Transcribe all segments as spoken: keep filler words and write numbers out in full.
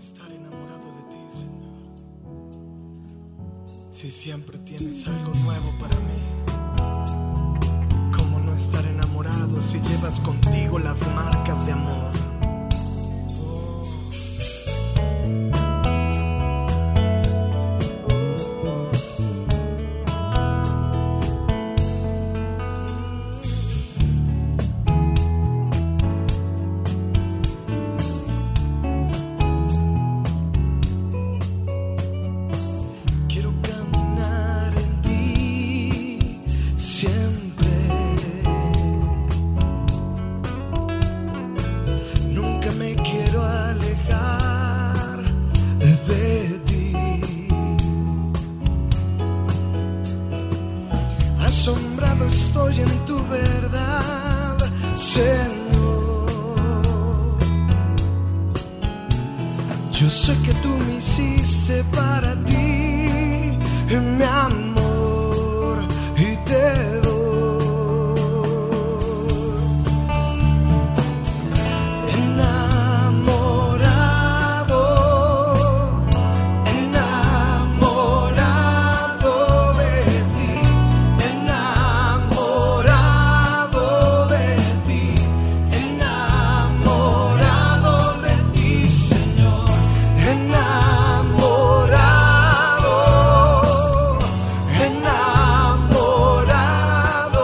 estar enamorado de ti, Señor? Si siempre tienes algo nuevo para mí. ¿Cómo no estar enamorado si llevas contigo las marcas de amor? Siempre, nunca me quiero alejar de ti. Asombrado estoy en tu verdad, Señor. Yo sé que tú me hiciste para ti, mi amor. Y te doy enamorado, enamorado de ti, enamorado de ti, enamorado de ti, Señor, enamorado, enamorado.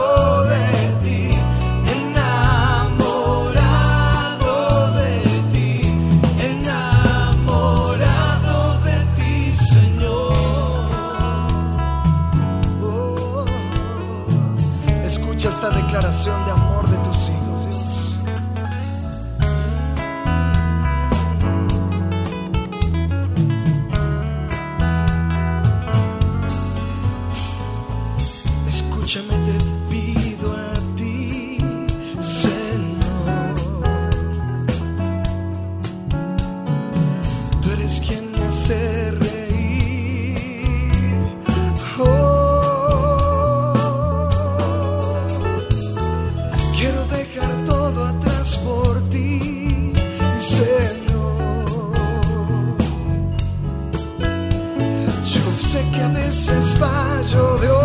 Escucha esta declaración de amor de tus hijos, Dios. Escúchame, te pido a ti, Señor. Tú eres quien me hace reír. Oh. Por ti, Señor. Yo sé que a veces fallo de